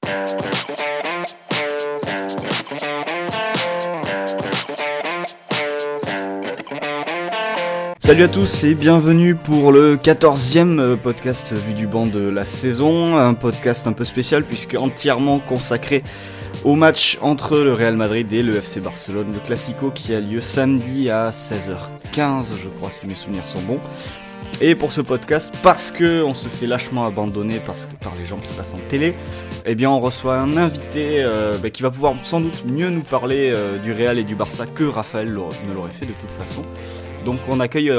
Salut à tous et bienvenue pour le 14e podcast Vue du banc de la saison, un podcast un peu spécial puisque entièrement consacré au match entre le Real Madrid et le FC Barcelone, le Classico qui a lieu samedi à 16h15 je crois si mes souvenirs sont bons. Et pour ce podcast, parce qu'on se fait lâchement abandonner par les gens qui passent en télé, eh bien on reçoit un invité qui va pouvoir sans doute mieux nous parler du Real et du Barça que Raphaël ne l'aurait fait de toute façon. Donc on accueille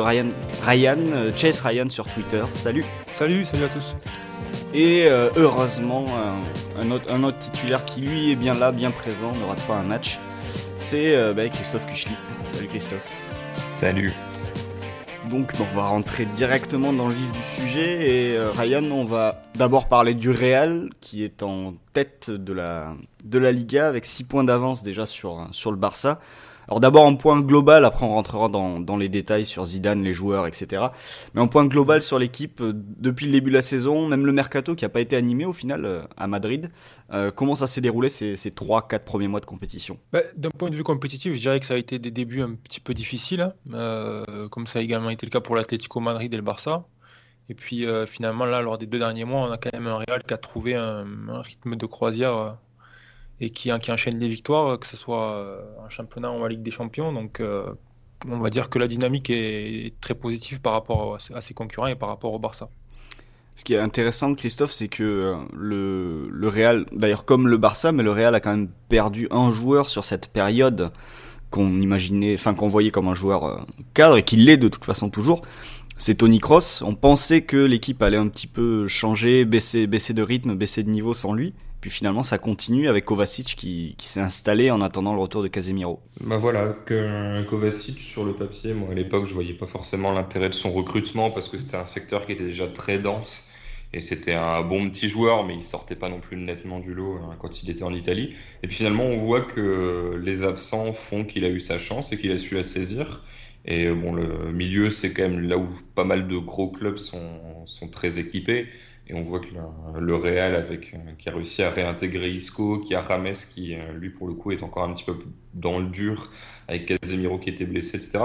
Chase Ryan sur Twitter. Salut à tous. Et heureusement, un autre titulaire qui lui est bien là, bien présent, ne rate pas un match, c'est Christophe Kuchli. Salut Christophe. Salut. Donc on va rentrer directement dans le vif du sujet et Ryan, on va d'abord parler du Real qui est en tête de la Liga avec 6 points d'avance déjà sur le Barça. Alors d'abord en point global, après on rentrera dans les détails sur Zidane, les joueurs, etc. Mais en point global sur l'équipe, depuis le début de la saison, même le mercato qui n'a pas été animé au final à Madrid, comment ça s'est déroulé ces 3-4 premiers mois de compétition ? D'un point de vue compétitif, je dirais que ça a été des débuts un petit peu difficiles, comme ça a également été le cas pour l'Atlético Madrid et le Barça. Et puis finalement là, lors des 2 derniers mois, on a quand même un Real qui a trouvé un rythme de croisière et qui enchaîne les victoires, que ce soit en championnat ou en Ligue des Champions. Donc on va dire que la dynamique est très positive par rapport à ses concurrents et par rapport au Barça. Ce qui est intéressant, Christophe, c'est que le Real, d'ailleurs comme le Barça, mais le Real a quand même perdu un joueur sur cette période qu'on voyait comme un joueur cadre et qui l'est de toute façon toujours. C'est Toni Kroos. On pensait que l'équipe allait un petit peu changer, baisser de rythme, baisser de niveau sans lui. Puis finalement, ça continue avec Kovacic qui s'est installé en attendant le retour de Casemiro. Voilà, que Kovacic sur le papier, moi à l'époque, je voyais pas forcément l'intérêt de son recrutement parce que c'était un secteur qui était déjà très dense et c'était un bon petit joueur, mais il sortait pas non plus nettement du lot quand il était en Italie. Et puis finalement, on voit que les absents font qu'il a eu sa chance et qu'il a su la saisir. Et le milieu, c'est quand même là où pas mal de gros clubs sont très équipés. Et on voit que le Real, qui a réussi à réintégrer Isco, qui a Rames, qui lui pour le coup est encore un petit peu dans le dur, avec Casemiro qui était blessé, etc.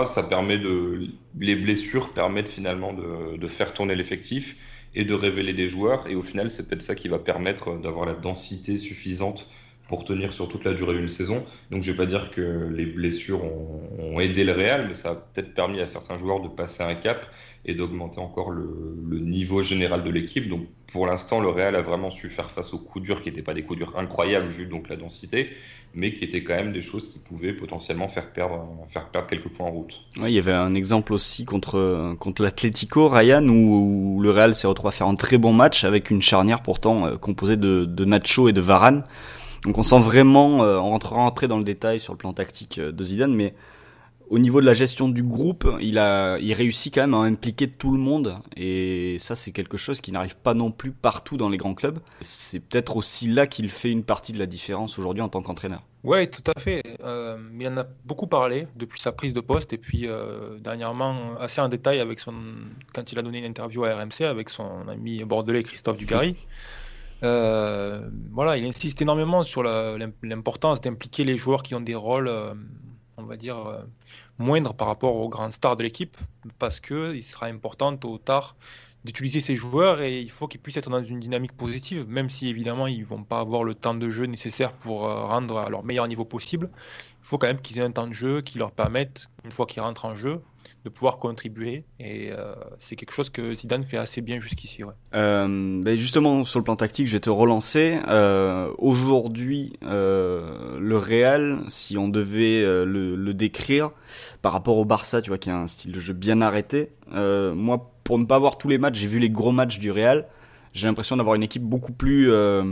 Les blessures permettent finalement de faire tourner l'effectif et de révéler des joueurs. Et au final, c'est peut-être ça qui va permettre d'avoir la densité suffisante pour tenir sur toute la durée d'une saison. Donc je ne vais pas dire que les blessures ont aidé le Real, mais ça a peut-être permis à certains joueurs de passer un cap et d'augmenter encore le niveau général de l'équipe. Donc pour l'instant, le Real a vraiment su faire face aux coups durs qui n'étaient pas des coups durs incroyables vu donc la densité, mais qui étaient quand même des choses qui pouvaient potentiellement faire perdre quelques points en route. Ouais, il y avait un exemple aussi contre l'Atlético, Ryan, où le Real s'est retrouvé à faire un très bon match avec une charnière pourtant composée de Nacho et de Varane. Donc on sent vraiment, on rentrera après dans le détail sur le plan tactique de Zidane, mais au niveau de la gestion du groupe, il réussit quand même à impliquer tout le monde, et ça c'est quelque chose qui n'arrive pas non plus partout dans les grands clubs. C'est peut-être aussi là qu'il fait une partie de la différence aujourd'hui en tant qu'entraîneur. Oui, tout à fait. Il en a beaucoup parlé depuis sa prise de poste et puis dernièrement assez en détail quand il a donné une interview à RMC avec son ami bordelais Christophe Dugarry. Il insiste énormément sur l'importance d'impliquer les joueurs qui ont des rôles, on va dire, moindres par rapport aux grandes stars de l'équipe, parce qu'il sera important tôt ou tard d'utiliser ces joueurs et il faut qu'ils puissent être dans une dynamique positive, même si évidemment ils ne vont pas avoir le temps de jeu nécessaire pour rendre à leur meilleur niveau possible. Il faut quand même qu'ils aient un temps de jeu qui leur permette, une fois qu'ils rentrent en jeu, de pouvoir contribuer, et c'est quelque chose que Zidane fait assez bien jusqu'ici. Ouais. Justement, sur le plan tactique, je vais te relancer. Aujourd'hui, le Real, si on devait le décrire par rapport au Barça, tu vois, qui a un style de jeu bien arrêté, moi, pour ne pas voir tous les matchs, j'ai vu les gros matchs du Real, j'ai l'impression d'avoir une équipe beaucoup plus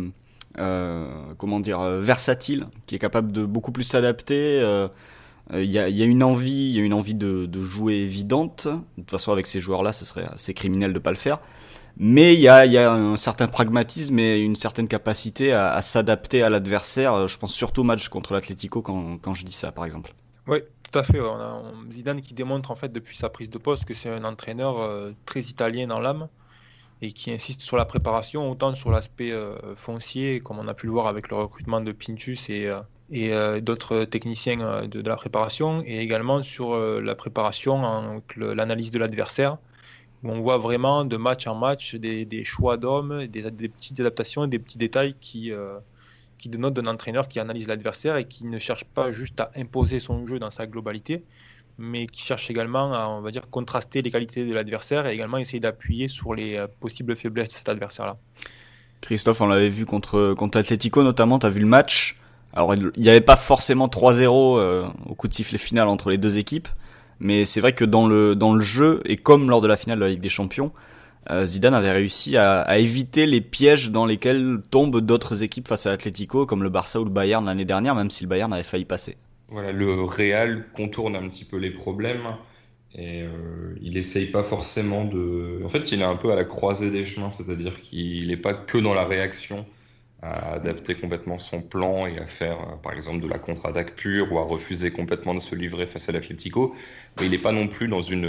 versatile, qui est capable de beaucoup plus s'adapter. Il y a une envie de jouer évidente. De toute façon, avec ces joueurs-là, ce serait assez criminel de pas le faire. Mais il y a un certain pragmatisme et une certaine capacité à s'adapter à l'adversaire. Je pense surtout au match contre l'Atlético quand je dis ça, par exemple. Oui, tout à fait. On a Zidane qui démontre en fait depuis sa prise de poste que c'est un entraîneur très italien dans l'âme et qui insiste sur la préparation, autant sur l'aspect foncier, comme on a pu le voir avec le recrutement de Pintus et d'autres techniciens de la préparation, et également sur la préparation avec l'analyse de l'adversaire, où on voit vraiment de match en match des choix d'hommes, des petites adaptations, des petits détails qui dénotent d'un entraîneur qui analyse l'adversaire et qui ne cherche pas juste à imposer son jeu dans sa globalité, mais qui cherche également à, on va dire, contraster les qualités de l'adversaire et également essayer d'appuyer sur les possibles faiblesses de cet adversaire-là. Christophe, on l'avait vu contre l'Atlético notamment, tu as vu le match. Alors, il n'y avait pas forcément 3-0 au coup de sifflet final entre les deux équipes, mais c'est vrai que dans le jeu, et comme lors de la finale de la Ligue des Champions, Zidane avait réussi à éviter les pièges dans lesquels tombent d'autres équipes face à l'Atlético, comme le Barça ou le Bayern l'année dernière, même si le Bayern avait failli passer. Voilà, le Real contourne un petit peu les problèmes et il essaye pas forcément de... En fait, il est un peu à la croisée des chemins, c'est-à-dire qu'il n'est pas que dans la réaction, à adapter complètement son plan et à faire, par exemple, de la contre-attaque pure ou à refuser complètement de se livrer face à l'Atlético. Mais il n'est pas non plus dans une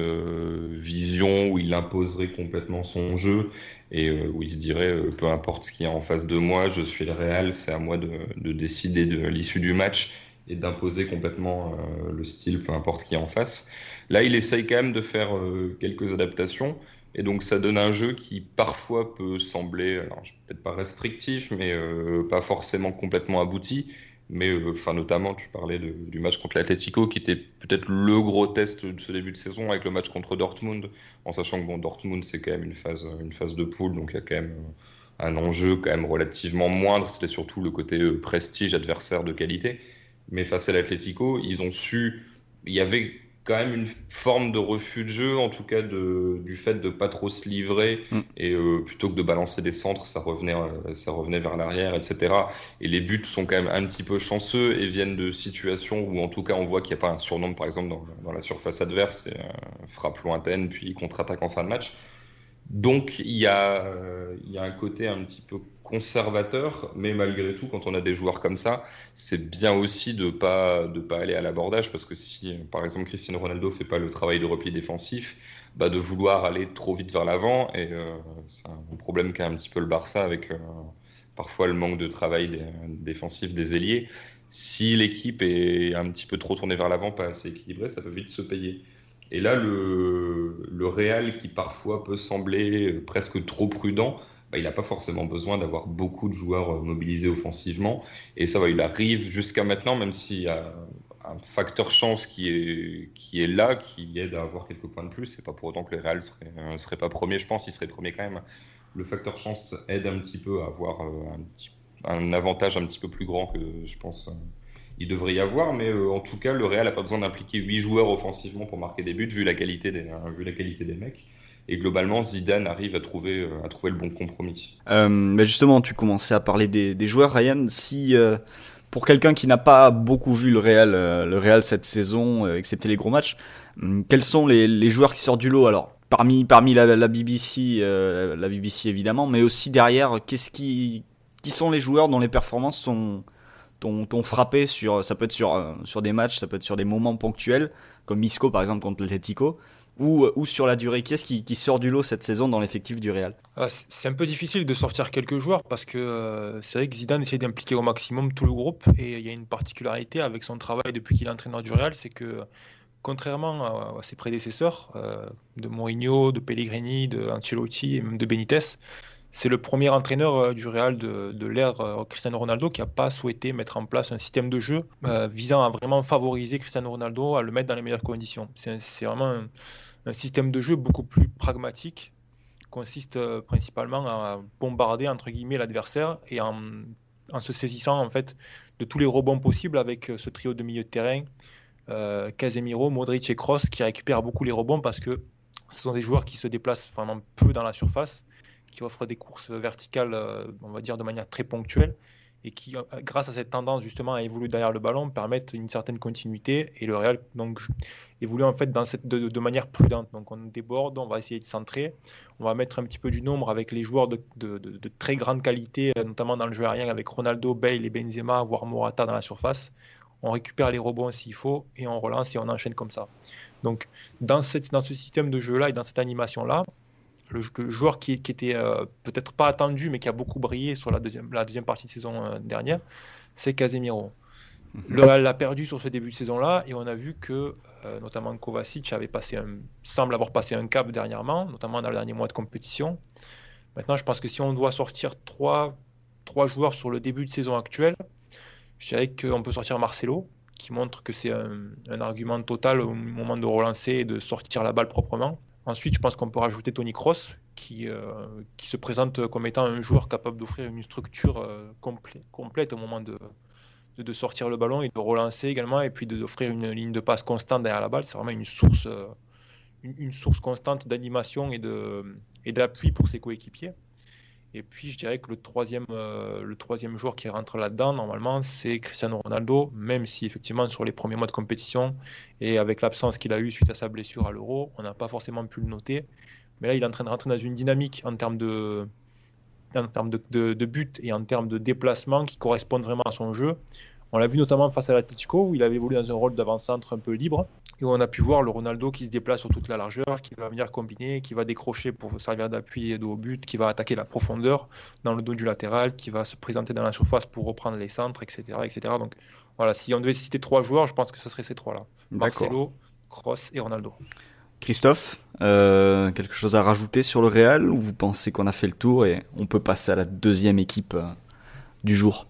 vision où il imposerait complètement son jeu et où il se dirait peu importe ce qu'il y a en face de moi, je suis le Real, c'est à moi de décider de l'issue du match et d'imposer complètement le style, peu importe qui est en face. Là, il essaye quand même de faire quelques adaptations. Et donc ça donne un jeu qui parfois peut sembler, alors peut-être pas restrictif, mais pas forcément complètement abouti. Mais notamment, tu parlais du match contre l'Atlético, qui était peut-être le gros test de ce début de saison, avec le match contre Dortmund, en sachant que Dortmund c'est quand même une phase de poule, donc il y a quand même un enjeu quand même relativement moindre. C'était surtout le côté prestige, adversaire de qualité. Mais face à l'Atlético, ils ont su, il y avait quand même une forme de refus de jeu, en tout cas du fait de pas trop se livrer et plutôt que de balancer des centres, ça revenait vers l'arrière, etc. Et les buts sont quand même un petit peu chanceux et viennent de situations où en tout cas on voit qu'il n'y a pas un surnombre par exemple dans la surface adverse, et frappe lointaine puis contre-attaque en fin de match. Donc il y a un côté un petit peu conservateur, mais malgré tout, quand on a des joueurs comme ça, c'est bien aussi de pas aller à l'abordage, parce que si, par exemple, Cristiano Ronaldo fait pas le travail de repli défensif, de vouloir aller trop vite vers l'avant, et c'est un problème qu'a un petit peu le Barça avec parfois le manque de travail défensif des ailiers. Si l'équipe est un petit peu trop tournée vers l'avant, pas assez équilibrée, ça peut vite se payer. Et là, le Real, qui parfois peut sembler presque trop prudent, il n'a pas forcément besoin d'avoir beaucoup de joueurs mobilisés offensivement. Et ça va, il arrive jusqu'à maintenant, même s'il y a un facteur chance qui est là, qui aide à avoir quelques points de plus. C'est pas pour autant que le Real serait pas premier, je pense, il serait premier quand même. Le facteur chance aide un petit peu à avoir un avantage un petit peu plus grand que, je pense, il devrait y avoir. Mais en tout cas, le Real n'a pas besoin d'impliquer 8 joueurs offensivement pour marquer des buts, vu la qualité des mecs. Et globalement, Zidane arrive à trouver le bon compromis. Mais justement, tu commençais à parler des joueurs, Ryan. Si pour quelqu'un qui n'a pas beaucoup vu le Real cette saison, excepté les gros matchs, quels sont les joueurs qui sortent du lot? Alors, parmi la BBC évidemment, mais aussi derrière, qui sont les joueurs dont les performances t'ont frappé ça peut être sur des matchs, ça peut être sur des moments ponctuels, comme Isco par exemple contre l'Atlético, ou sur la durée. Qui est-ce qui sort du lot cette saison dans l'effectif du Real? C'est un peu difficile de sortir quelques joueurs parce que c'est vrai que Zidane essaie d'impliquer au maximum tout le groupe, et il y a une particularité avec son travail depuis qu'il est entraîneur du Real, c'est que contrairement à ses prédécesseurs, de Mourinho, de Pellegrini, de Ancelotti et même de Benitez, c'est le premier entraîneur du Real de l'ère Cristiano Ronaldo qui n'a pas souhaité mettre en place un système de jeu visant à vraiment favoriser Cristiano Ronaldo, à le mettre dans les meilleures conditions. C'est vraiment un système de jeu beaucoup plus pragmatique, consiste principalement à bombarder entre guillemets l'adversaire et en se saisissant en fait de tous les rebonds possibles avec ce trio de milieu de terrain, Casemiro, Modric et Kroos, qui récupèrent beaucoup les rebonds parce que ce sont des joueurs qui se déplacent vraiment peu dans la surface, qui offrent des courses verticales, on va dire de manière très ponctuelle, et qui, grâce à cette tendance justement à évoluer derrière le ballon, permettent une certaine continuité. Et le Real donc évolue en fait de manière prudente. Donc on déborde, on va essayer de centrer, on va mettre un petit peu du nombre avec les joueurs de très grande qualité, notamment dans le jeu aérien avec Ronaldo, Bale et Benzema, voire Morata dans la surface. On récupère les rebonds s'il faut et on relance et on enchaîne comme ça. Donc dans ce système de jeu-là et dans cette animation-là, le joueur qui était peut-être pas attendu, mais qui a beaucoup brillé sur la deuxième partie de saison dernière, c'est Casemiro. Le Real l'a perdu sur ce début de saison-là, et on a vu que notamment Kovacic semble avoir passé un cap dernièrement, notamment dans le dernier mois de compétition. Maintenant, je pense que si on doit sortir trois joueurs sur le début de saison actuelle, je dirais qu'on peut sortir Marcelo, qui montre que c'est un argument total au moment de relancer et de sortir la balle proprement. Ensuite, je pense qu'on peut rajouter Toni Kroos, qui se présente comme étant un joueur capable d'offrir une structure complète au moment de sortir le ballon et de relancer également, et puis d'offrir une ligne de passe constante derrière la balle. C'est vraiment une source constante d'animation et d'appui pour ses coéquipiers. Et puis je dirais que le troisième joueur qui rentre là-dedans, normalement, c'est Cristiano Ronaldo, même si effectivement sur les premiers mois de compétition et avec l'absence qu'il a eue suite à sa blessure à l'Euro, on n'a pas forcément pu le noter. Mais là, il est en train de rentrer dans une dynamique en termes de but et en termes de déplacement qui correspondent vraiment à son jeu. On l'a vu notamment face à l'Atlético, où il avait évolué dans un rôle d'avant-centre un peu libre, et où on a pu voir le Ronaldo qui se déplace sur toute la largeur, qui va venir combiner, qui va décrocher pour servir d'appui et de haut but, qui va attaquer la profondeur dans le dos du latéral, qui va se présenter dans la surface pour reprendre les centres, etc. etc. Donc voilà, si on devait citer 3 joueurs, je pense que ce serait ces 3-là. Marcelo, Kroos et Ronaldo. Christophe, quelque chose à rajouter sur le Real, ou vous pensez qu'on a fait le tour et on peut passer à la deuxième équipe du jour?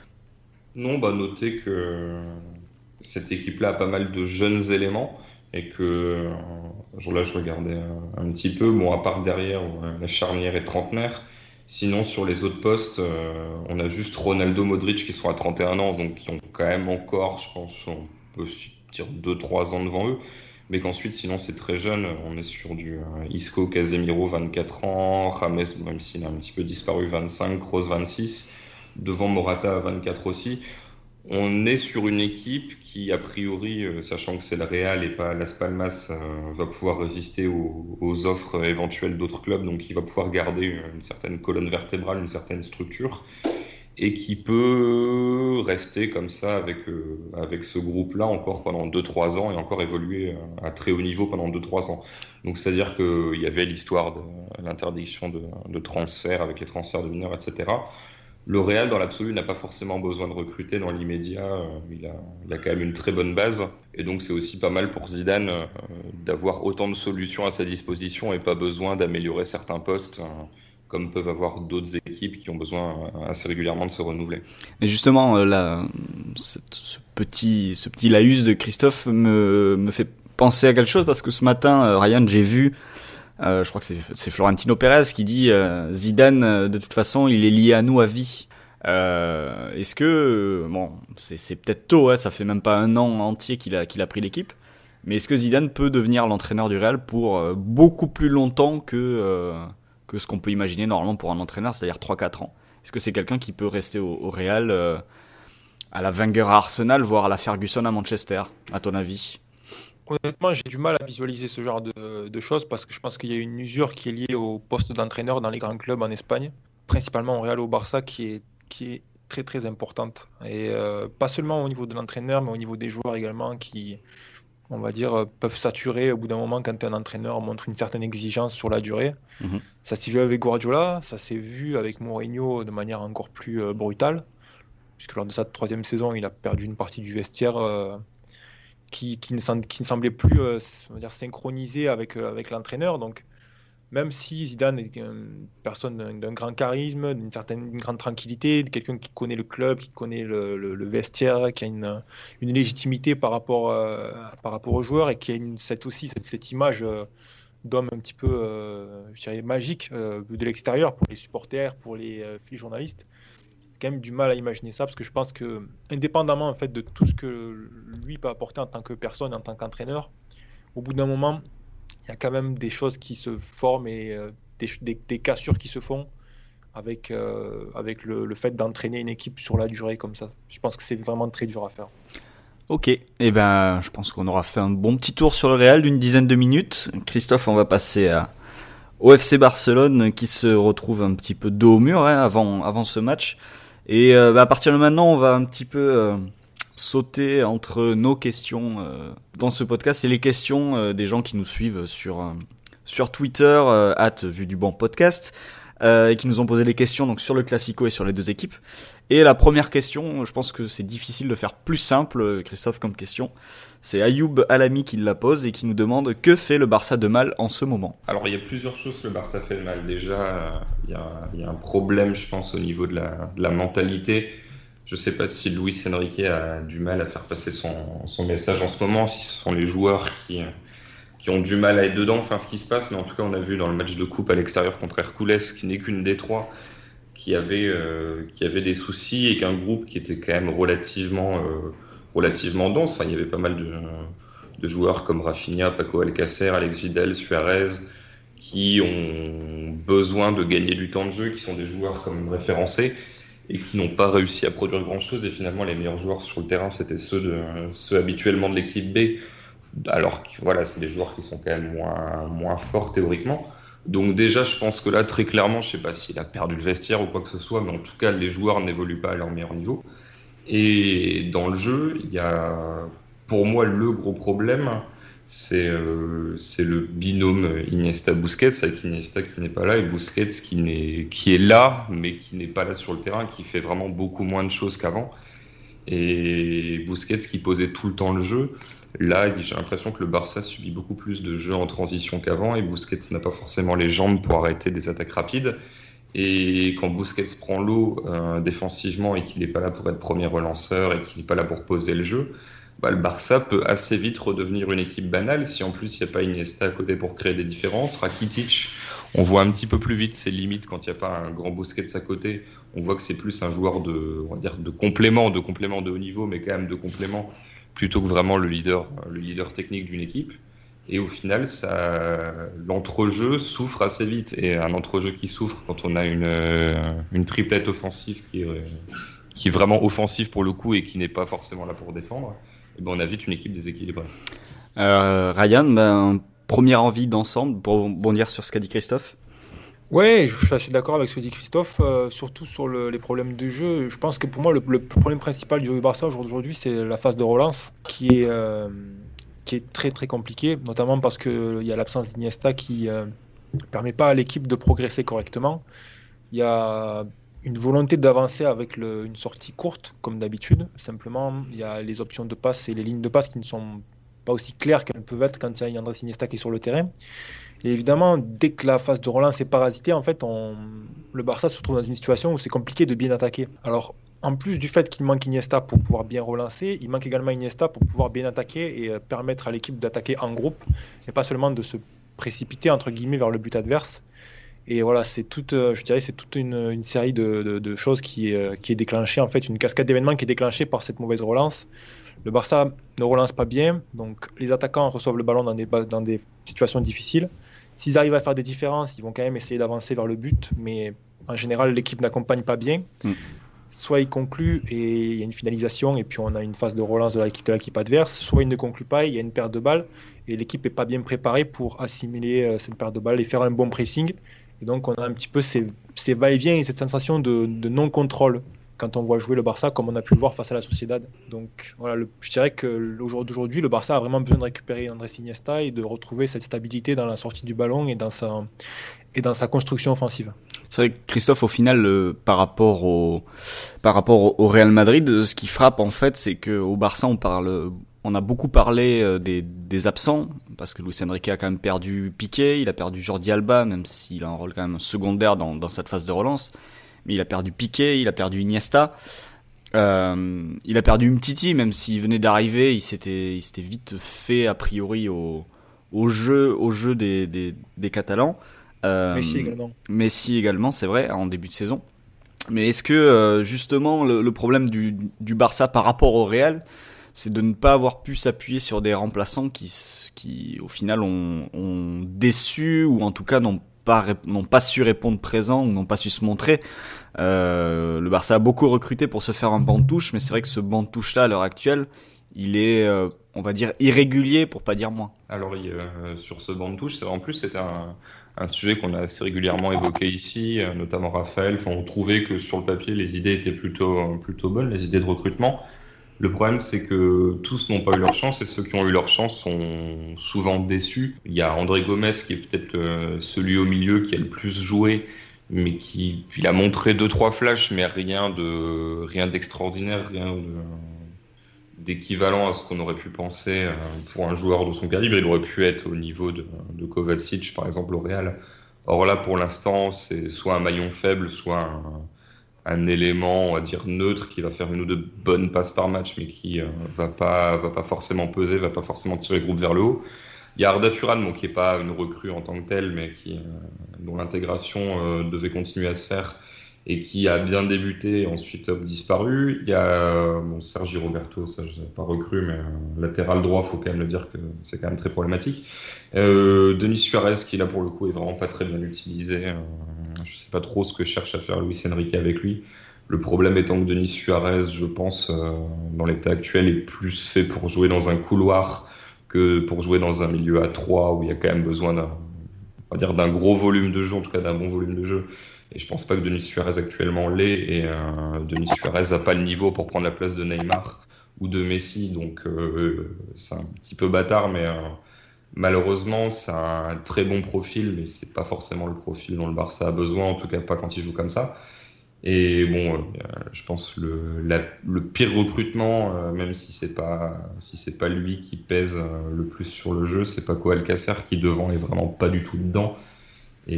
Non, notez que cette équipe-là a pas mal de jeunes éléments et que, là, je regardais un petit peu, à part derrière où la charnière est trentenaire, sinon sur les autres postes, on a juste Ronaldo, Modric qui sont à 31 ans, donc qui ont quand même encore, je pense, on peut dire 2-3 ans devant eux, mais qu'ensuite, sinon, c'est très jeune. On est sur du Isco, Casemiro, 24 ans, James, même s'il a un petit peu disparu, 25, Kroos, 26. Devant Morata à 24 aussi. On est sur une équipe qui, a priori, sachant que c'est le Real et pas Las Palmas, va pouvoir résister aux offres éventuelles d'autres clubs, donc il va pouvoir garder une certaine colonne vertébrale, une certaine structure, et qui peut rester comme ça avec ce groupe-là encore pendant 2-3 ans et encore évoluer à très haut niveau pendant 2-3 ans. Donc c'est-à-dire qu'il y avait l'histoire de l'interdiction de transfert avec les transferts de mineurs, etc. Le Real, dans l'absolu, n'a pas forcément besoin de recruter dans l'immédiat. Il a quand même une très bonne base. Et donc, c'est aussi pas mal pour Zidane d'avoir autant de solutions à sa disposition et pas besoin d'améliorer certains postes, comme peuvent avoir d'autres équipes qui ont besoin assez régulièrement de se renouveler. Et justement, là, ce petit laïus de Christophe me fait penser à quelque chose, parce que ce matin, Ryan, j'ai vu... je crois que c'est Florentino Pérez qui dit Zidane, de toute façon, il est lié à nous à vie. Est-ce que c'est peut-être tôt, hein, ça fait même pas un an entier qu'il a pris l'équipe, mais est-ce que Zidane peut devenir l'entraîneur du Real pour beaucoup plus longtemps que ce qu'on peut imaginer normalement pour un entraîneur, c'est-à-dire 3-4 ans? Est-ce que c'est quelqu'un qui peut rester au Real à la Wenger à Arsenal, voire à la Ferguson à Manchester, à ton avis? Honnêtement, j'ai du mal à visualiser ce genre de choses, parce que je pense qu'il y a une usure qui est liée au poste d'entraîneur dans les grands clubs en Espagne, principalement au Real, au Barça, qui est très très importante. Et pas seulement au niveau de l'entraîneur, mais au niveau des joueurs également, qui, on va dire, peuvent saturer au bout d'un moment quand un entraîneur montre une certaine exigence sur la durée. Mm-hmm. Ça s'est vu avec Guardiola, ça s'est vu avec Mourinho de manière encore plus brutale, puisque lors de sa 3e saison, il a perdu une partie du vestiaire qui ne semblait plus synchronisé avec l'entraîneur. Donc, même si Zidane est une personne d'un grand charisme, d'une grande tranquillité, quelqu'un qui connaît le club, qui connaît le vestiaire, qui a une légitimité par rapport aux joueurs, et qui a cette image d'homme un petit peu, je dirais, magique de l'extérieur pour les supporters, pour les journalistes. Quand même du mal à imaginer ça, parce que je pense que, indépendamment en fait de tout ce que lui peut apporter en tant que personne, en tant qu'entraîneur, au bout d'un moment, il y a quand même des choses qui se forment et des cassures qui se font avec le fait d'entraîner une équipe sur la durée comme ça. Je pense que c'est vraiment très dur à faire. Ok, je pense qu'on aura fait un bon petit tour sur le Real d'une dizaine de minutes. Christophe, on va passer au FC Barcelone, qui se retrouve un petit peu dos au mur avant ce match. Et à partir de maintenant, on va un petit peu sauter entre nos questions dans ce podcast et les questions des gens qui nous suivent sur sur Twitter, @vudubanc-podcast, et qui nous ont posé des questions donc sur le Classico et sur les deux équipes. Et la première question, je pense que c'est difficile de faire plus simple, Christophe, comme question. C'est Ayoub Alami qui la pose et qui nous demande que fait le Barça de mal en ce moment. Alors il y a plusieurs choses que le Barça fait de mal. Déjà, il y a un problème, je pense, au niveau de la mentalité. Je ne sais pas si Luis Enrique a du mal à faire passer son message en ce moment, si ce sont les joueurs qui ont du mal à être dedans, enfin ce qui se passe, mais en tout cas on a vu dans le match de coupe à l'extérieur contre Hercules, qui n'est qu'une des trois, qui avait des soucis et qu'un groupe qui était quand même relativement dense. Enfin, il y avait pas mal de joueurs comme Rafinha, Paco Alcácer, Alex Vidal, Suarez, qui ont besoin de gagner du temps de jeu, qui sont des joueurs quand même référencés et qui n'ont pas réussi à produire grand-chose. Et finalement, les meilleurs joueurs sur le terrain, c'était ceux habituellement de l'équipe B. Alors que voilà, c'est des joueurs qui sont quand même moins forts théoriquement. Donc déjà, je pense que là, très clairement, je ne sais pas s'il a perdu le vestiaire ou quoi que ce soit, mais en tout cas, les joueurs n'évoluent pas à leur meilleur niveau. Et dans le jeu, il y a, pour moi, le gros problème, c'est le binôme Iniesta-Busquets, avec Iniesta qui n'est pas là, et Busquets qui est là, mais qui n'est pas là sur le terrain, qui fait vraiment beaucoup moins de choses qu'avant. Et Busquets qui posait tout le temps le jeu. Là, j'ai l'impression que le Barça subit beaucoup plus de jeux en transition qu'avant, et Busquets n'a pas forcément les jambes pour arrêter des attaques rapides. Et quand Busquets prend l'eau défensivement et qu'il n'est pas là pour être premier relanceur et qu'il n'est pas là pour poser le jeu, le Barça peut assez vite redevenir une équipe banale si en plus il n'y a pas Iniesta à côté pour créer des différences. Rakitic, on voit un petit peu plus vite ses limites quand il n'y a pas un grand Busquets à côté. On voit que c'est plus un joueur de complément de haut niveau, mais quand même de complément, plutôt que vraiment le leader technique d'une équipe. Et au final, l'entrejeu souffre assez vite. Et un entrejeu qui souffre quand on a une triplette offensive qui est vraiment offensive pour le coup et qui n'est pas forcément là pour défendre, et on a vite une équipe déséquilibrée. Ryan, première envie d'ensemble pour bondir sur ce qu'a dit Christophe. Ouais, je suis assez d'accord avec ce que dit Christophe, surtout sur les problèmes de jeu. Je pense que pour moi, le problème principal du Barça aujourd'hui, c'est la phase de relance qui est très très compliquée, notamment parce qu'il y a l'absence d'Iniesta qui permet pas à l'équipe de progresser correctement. Il y a une volonté d'avancer avec une sortie courte, comme d'habitude. Simplement, il y a les options de passe et les lignes de passe qui ne sont pas aussi claires qu'elles peuvent être quand il y a Andrés Iniesta qui est sur le terrain. Et évidemment, dès que la phase de relance est parasitée, en fait, le Barça se retrouve dans une situation où c'est compliqué de bien attaquer. Alors, en plus du fait qu'il manque Iniesta pour pouvoir bien relancer, il manque également Iniesta pour pouvoir bien attaquer et permettre à l'équipe d'attaquer en groupe, et pas seulement de se précipiter, entre guillemets, vers le but adverse. Et voilà, c'est toute une série de choses qui est déclenchée, en fait, une cascade d'événements qui est déclenchée par cette mauvaise relance. Le Barça ne relance pas bien, donc les attaquants reçoivent le ballon dans des situations difficiles. S'ils arrivent à faire des différences, ils vont quand même essayer d'avancer vers le but, mais en général, l'équipe n'accompagne pas bien. Soit il conclut et il y a une finalisation, et puis on a une phase de relance de l'équipe adverse, soit il ne conclut pas, il y a une perte de balle, et l'équipe n'est pas bien préparée pour assimiler cette perte de balle et faire un bon pressing. Et donc on a un petit peu ces va-et-vient et cette sensation de non-contrôle quand on voit jouer le Barça comme on a pu le voir face à la Sociedad. Donc voilà, je dirais qu'aujourd'hui, le Barça a vraiment besoin de récupérer Andrés Iniesta et de retrouver cette stabilité dans la sortie du ballon et dans sa construction offensive. C'est vrai que Christophe, au final, par rapport au Real Madrid, ce qui frappe en fait, c'est qu'au Barça, on a beaucoup parlé des absents, parce que Luis Enrique a quand même perdu Piqué, il a perdu Jordi Alba, même s'il a un rôle quand même secondaire dans cette phase de relance. Mais il a perdu Piqué, il a perdu Iniesta, il a perdu Umtiti, même s'il venait d'arriver, il s'était vite fait a priori au jeu des Catalans. Messi également, c'est vrai, en début de saison. Mais est-ce que justement le problème du Barça par rapport au Real, c'est de ne pas avoir pu s'appuyer sur des remplaçants qui au final ont déçu, ou en tout cas n'ont pas su répondre présent, ou n'ont pas su se montrer. Le Barça a beaucoup recruté pour se faire un banc de touche, mais c'est vrai que ce banc de touche là à l'heure actuelle, il est on va dire irrégulier pour pas dire moins. Alors sur ce banc de touche, en plus c'était un sujet qu'on a assez régulièrement évoqué ici, notamment Raphaël. On trouvait que sur le papier les idées étaient plutôt bonnes, les idées de recrutement. Le problème, c'est que tous n'ont pas eu leur chance et ceux qui ont eu leur chance sont souvent déçus. Il y a André Gomes qui est peut-être celui au milieu qui a le plus joué, mais il a montré 2-3 flashs, mais rien d'extraordinaire, d'équivalent à ce qu'on aurait pu penser pour un joueur de son calibre. Il aurait pu être au niveau de Kovacic, par exemple, au Real. Or là, pour l'instant, c'est soit un maillon faible, soit un élément, on va dire, neutre qui va faire une ou deux bonnes passes par match, mais qui va pas forcément peser, va pas forcément tirer le groupe vers le haut. Il y a Arda Turan, bon, qui n'est pas une recrue en tant que telle, mais dont l'intégration devait continuer à se faire et qui a bien débuté et ensuite disparu. Il y a Sergi Roberto, ça je n'ai pas recru, mais latéral droit, il faut quand même le dire que c'est quand même très problématique. Denis Suarez, qui là pour le coup est vraiment pas très bien utilisé. Je ne sais pas trop ce que cherche à faire Luis Enrique avec lui. Le problème étant que Denis Suarez, je pense, dans l'état actuel, est plus fait pour jouer dans un couloir que pour jouer dans un milieu à 3 où il y a quand même besoin d'un gros volume de jeu, en tout cas d'un bon volume de jeu. Et je pense pas que Denis Suarez actuellement l'est. Et Denis Suarez n'a pas le niveau pour prendre la place de Neymar ou de Messi. Donc c'est un petit peu bâtard, mais malheureusement, c'est un très bon profil, mais c'est pas forcément le profil dont le Barça a besoin, en tout cas pas quand il joue comme ça. Et bon, je pense le pire recrutement, même si c'est pas lui qui pèse le plus sur le jeu, c'est Paco Alcácer qui devant est vraiment pas du tout dedans. Et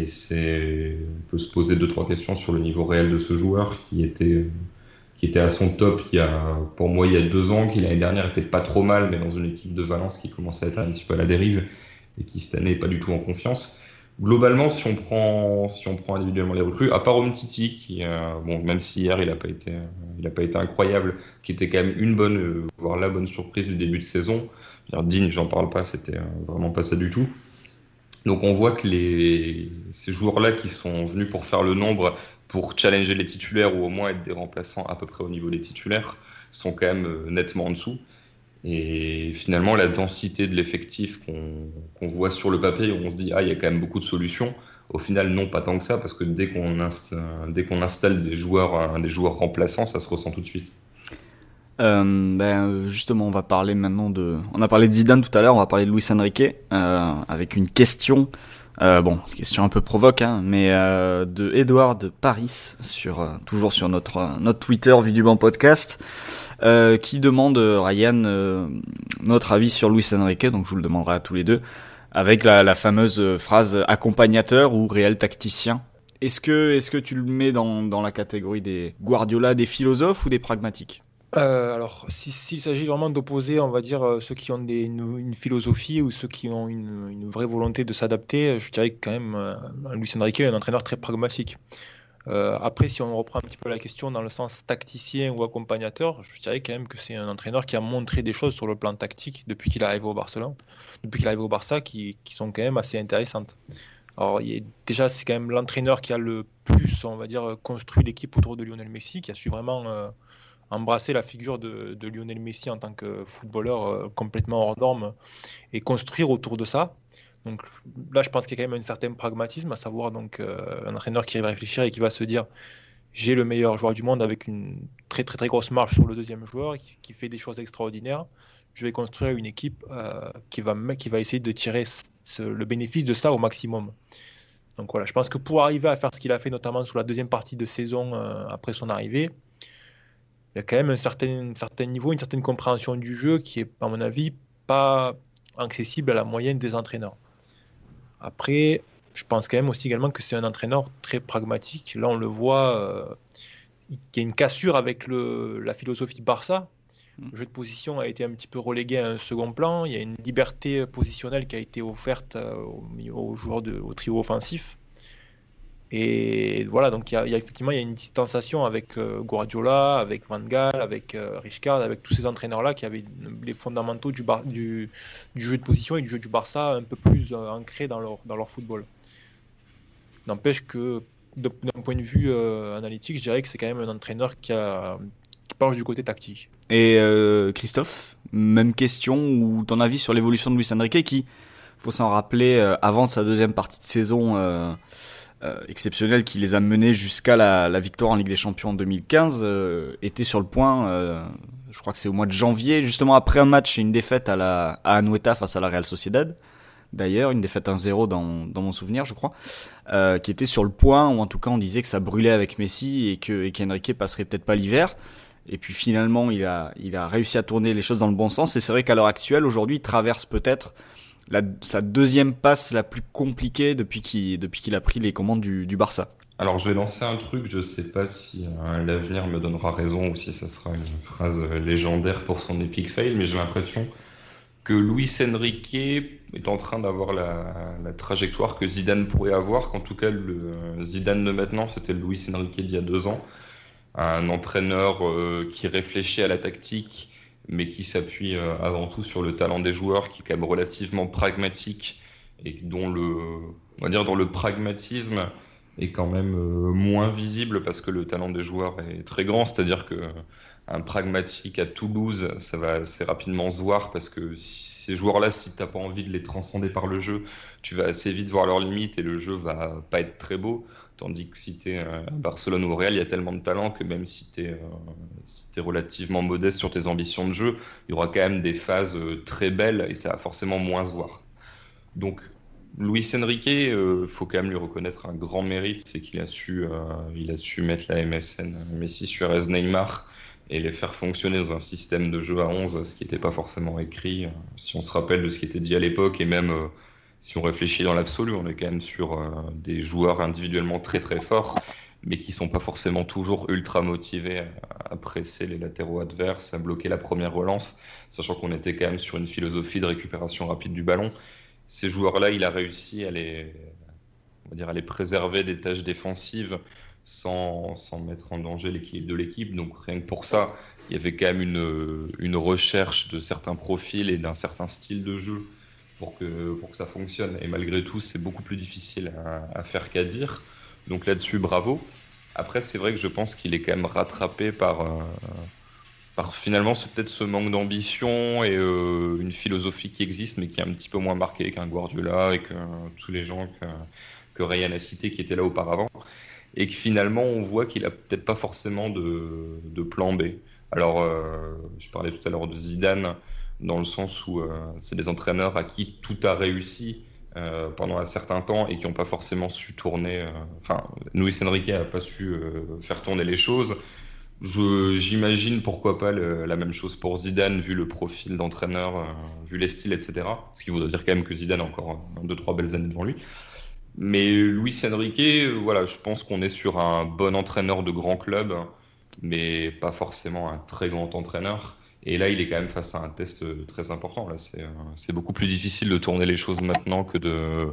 on peut se poser 2-3 questions sur le niveau réel de ce joueur qui était à son top pour moi il y a 2 ans, qui l'année dernière était pas trop mal, mais dans une équipe de Valence qui commençait à être un petit peu à la dérive et qui cette année n'est pas du tout en confiance. Globalement, si on prend individuellement les recrues, à part Umtiti, qui même si hier il a pas été incroyable, qui était quand même une bonne, voire la bonne surprise du début de saison. Digne, j'en parle pas, c'était vraiment pas ça du tout. Donc on voit que ces joueurs-là qui sont venus pour faire le nombre, pour challenger les titulaires ou au moins être des remplaçants à peu près au niveau des titulaires, sont quand même nettement en dessous. Et finalement, la densité de l'effectif qu'on voit sur le papier, on se dit il y a quand même beaucoup de solutions. Au final, non, pas tant que ça, parce que dès qu'on installe des joueurs remplaçants, ça se ressent tout de suite. Justement, on va parler maintenant on a parlé de Zidane tout à l'heure, on va parler de Luis Enrique avec une question. Question un peu provoque, mais de Edouard de Paris toujours sur notre Twitter Vue du Banc podcast, qui demande Ryan notre avis sur Luis Enrique. Donc je vous le demanderai à tous les deux avec la fameuse phrase accompagnateur ou réel tacticien. Est-ce que tu le mets dans la catégorie des Guardiola, des philosophes ou des pragmatiques? Alors, s'il s'agit vraiment d'opposer, on va dire, ceux qui ont une philosophie ou ceux qui ont une vraie volonté de s'adapter, je dirais que quand même Luis Enrique est un entraîneur très pragmatique. Après, si on reprend un petit peu la question dans le sens tacticien ou accompagnateur, je dirais quand même que c'est un entraîneur qui a montré des choses sur le plan tactique depuis qu'il est arrivé au Barça, qui sont quand même assez intéressantes. Alors, déjà, c'est quand même l'entraîneur qui a le plus, on va dire, construit l'équipe autour de Lionel Messi, qui a su vraiment embrasser la figure de Lionel Messi en tant que footballeur complètement hors norme et construire autour de ça. Donc là, je pense qu'il y a quand même un certain pragmatisme, à savoir donc un entraîneur qui va réfléchir et qui va se dire j'ai le meilleur joueur du monde avec une très très très grosse marge sur le deuxième joueur qui fait des choses extraordinaires. Je vais construire une équipe qui va essayer de tirer le bénéfice de ça au maximum. Donc voilà, je pense que pour arriver à faire ce qu'il a fait notamment sur la deuxième partie de saison après son arrivée, il y a quand même un certain niveau, une certaine compréhension du jeu qui est, à mon avis, pas accessible à la moyenne des entraîneurs. Après, je pense quand même aussi également que c'est un entraîneur très pragmatique. Là, on le voit, il y a une cassure avec la philosophie Barça. Le jeu de position a été un petit peu relégué à un second plan. Il y a une liberté positionnelle qui a été offerte aux joueurs au trio offensif. Et voilà, donc il y a effectivement une distanciation avec Guardiola, avec Van Gaal, avec Rijkaard, avec tous ces entraîneurs-là qui avaient les fondamentaux du jeu de position et du jeu du Barça un peu plus ancrés dans leur football. N'empêche que d'un point de vue analytique, je dirais que c'est quand même un entraîneur qui penche du côté tactique. Et Christophe, même question, ou ton avis sur l'évolution de Luis Enrique qui, faut s'en rappeler, avant sa deuxième partie de saison exceptionnelle qui les a menés jusqu'à la victoire en Ligue des Champions en 2015, était sur le point je crois que c'est au mois de janvier, justement après un match et une défaite à Anoeta face à la Real Sociedad. D'ailleurs, une défaite 1-0 dans mon souvenir, je crois, qui était sur le point, ou en tout cas on disait que ça brûlait avec Messi et qu'Enrique passerait peut-être pas l'hiver. Et puis finalement, il a réussi à tourner les choses dans le bon sens. Et c'est vrai qu'à l'heure actuelle, aujourd'hui, il traverse peut-être sa deuxième passe la plus compliquée depuis qu'il a pris les commandes du Barça. Alors, je vais lancer un truc, je sais pas si l'avenir me donnera raison ou si ça sera une phrase légendaire pour son epic fail, mais j'ai l'impression que Luis Enrique est en train d'avoir la trajectoire que Zidane pourrait avoir, qu'en tout cas le Zidane de maintenant, c'était le Luis Enrique d'il y a 2 ans. Un entraîneur qui réfléchit à la tactique, mais qui s'appuie avant tout sur le talent des joueurs, qui est quand même relativement pragmatique, et dont dont le pragmatisme est quand même moins visible parce que le talent des joueurs est très grand, c'est-à-dire que un pragmatique à Toulouse, ça va assez rapidement se voir parce que ces joueurs-là, si tu n'as pas envie de les transcender par le jeu, tu vas assez vite voir leurs limites et le jeu va pas être très beau. Tandis que si tu es à Barcelone ou au Real, il y a tellement de talent que même si tu es relativement modeste sur tes ambitions de jeu, il y aura quand même des phases très belles et ça va forcément moins se voir. Donc, Luis Enrique, faut quand même lui reconnaître un grand mérite, c'est qu'il a su mettre la MSN Messi, Suarez, Neymar et les faire fonctionner dans un système de jeu à 11, ce qui n'était pas forcément écrit. Si on se rappelle de ce qui était dit à l'époque, et même si on réfléchit dans l'absolu, on est quand même sur des joueurs individuellement très très forts, mais qui ne sont pas forcément toujours ultra motivés à presser les latéraux adverses, à bloquer la première relance, sachant qu'on était quand même sur une philosophie de récupération rapide du ballon. Ces joueurs-là, il a réussi à les préserver des tâches défensives sans mettre en danger l'équilibre de l'équipe. Donc rien que pour ça, il y avait quand même une recherche de certains profils et d'un certain style de jeu pour que ça fonctionne. Et malgré tout, c'est beaucoup plus difficile à faire qu'à dire. Donc là-dessus, bravo. Après, c'est vrai que je pense qu'il est quand même rattrapé par finalement peut-être ce manque d'ambition et une philosophie qui existe, mais qui est un petit peu moins marquée qu'un Guardiola et que tous les gens que Ryan a cités qui étaient là auparavant. Et que finalement, on voit qu'il a peut-être pas forcément de plan B. Alors, je parlais tout à l'heure de Zidane, dans le sens où c'est des entraîneurs à qui tout a réussi pendant un certain temps et qui n'ont pas forcément su tourner. Luis Enrique n'a pas su faire tourner les choses. J'imagine pourquoi pas la même chose pour Zidane, vu le profil d'entraîneur, vu les styles, etc. Ce qui voudrait dire quand même que Zidane a encore 2-3 belles années devant lui. Mais Luis Enrique, voilà, je pense qu'on est sur un bon entraîneur de grand club, mais pas forcément un très grand entraîneur. Et là, il est quand même face à un test très important. Là, c'est beaucoup plus difficile de tourner les choses maintenant que de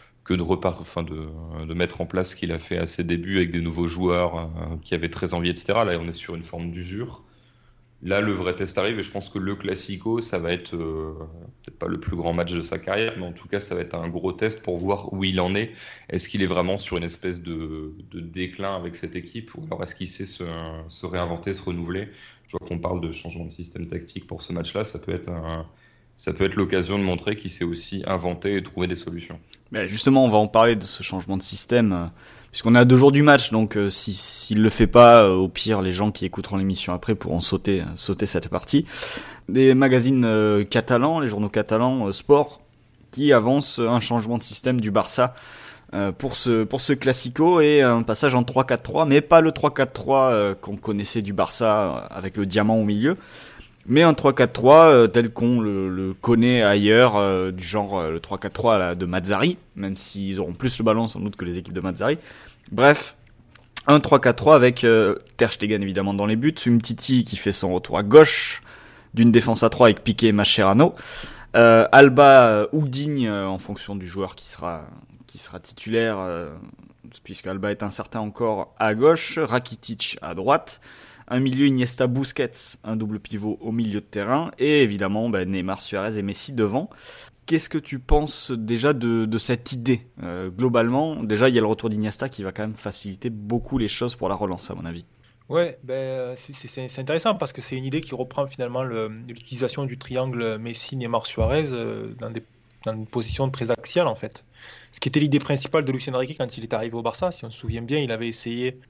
mettre en place ce qu'il a fait à ses débuts avec des nouveaux joueurs qui avaient très envie, etc. Là, on est sur une forme d'usure. Là, le vrai test arrive et je pense que le Classico, ça va être peut-être pas le plus grand match de sa carrière, mais en tout cas, ça va être un gros test pour voir où il en est. Est-ce qu'il est vraiment sur une espèce de déclin avec cette équipe ou alors est-ce qu'il sait se réinventer, se renouveler? Je vois qu'on parle de changement de système tactique pour ce match-là, ça peut être l'occasion de montrer qu'il sait aussi inventer et trouver des solutions. Mais justement, on va en parler de ce changement de système, puisqu'on est à 2 jours du match, donc s'il le fait pas, au pire, les gens qui écouteront l'émission après pourront sauter cette partie. Des magazines catalans, les journaux catalans, sport, qui avancent un changement de système du Barça pour ce Classico et un passage en 3-4-3, mais pas le 3-4-3 qu'on connaissait du Barça avec le diamant au milieu, mais un 3-4-3 tel qu'on le connaît ailleurs, du genre le 3-4-3 de Mazzarri, même s'ils auront plus le ballon sans doute que les équipes de Mazzarri. Bref, un 3-4-3 avec Ter Stegen évidemment dans les buts, Umtiti qui fait son retour à gauche d'une défense à 3 avec Piqué et Mascherano, Alba ou Digne en fonction du joueur qui sera titulaire, puisque Alba est incertain encore à gauche, Rakitic à droite, un milieu Iniesta Busquets, un double pivot au milieu de terrain, et évidemment Neymar, Suarez et Messi devant. Qu'est-ce que tu penses déjà de cette idée globalement? Déjà, il y a le retour d'Iniesta qui va quand même faciliter beaucoup les choses pour la relance, à mon avis. Ouais, c'est intéressant parce que c'est une idée qui reprend finalement l'utilisation du triangle Messi, Neymar, Suarez dans une position très axiale en fait. Ce qui était l'idée principale de Luis Enrique quand il est arrivé au Barça. Si on se souvient bien, il avait essayé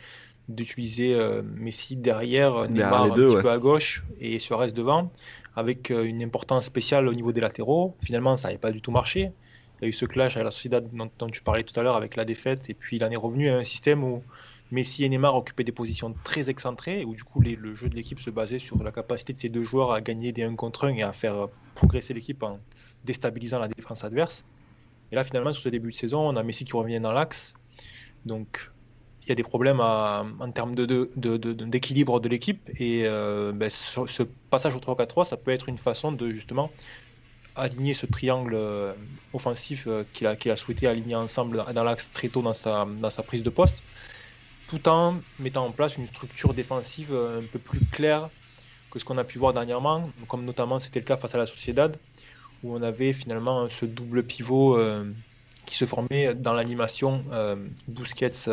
d'utiliser Messi derrière, Derrière Neymar les un deux, petit ouais. peu à gauche et Suarez devant, avec une importance spéciale au niveau des latéraux. Finalement, ça n'avait pas du tout marché. Il y a eu ce clash avec la Sociedad dont tu parlais tout à l'heure avec la défaite, et puis il en est revenu à un système où Messi et Neymar occupaient des positions très excentrées, où du coup le jeu de l'équipe se basait sur la capacité de ces deux joueurs à gagner des 1 contre 1 et à faire progresser l'équipe en déstabilisant la défense adverse. Et là, finalement, sur ce début de saison, on a Messi qui revient dans l'axe. Donc, il y a des problèmes en termes d'équilibre de l'équipe. Et ce passage au 3-4-3, ça peut être une façon de justement aligner ce triangle offensif qu'il a souhaité aligner ensemble dans l'axe très tôt dans sa prise de poste, tout en mettant en place une structure défensive un peu plus claire que ce qu'on a pu voir dernièrement, comme notamment c'était le cas face à la Sociedad, où on avait finalement ce double pivot qui se formait dans l'animation, Busquets,